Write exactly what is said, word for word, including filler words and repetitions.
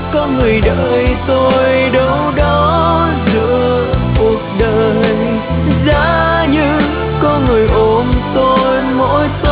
có người đợi tôi đâu đó giữa cuộc đời. Giá như có người ôm tôi mỗi tối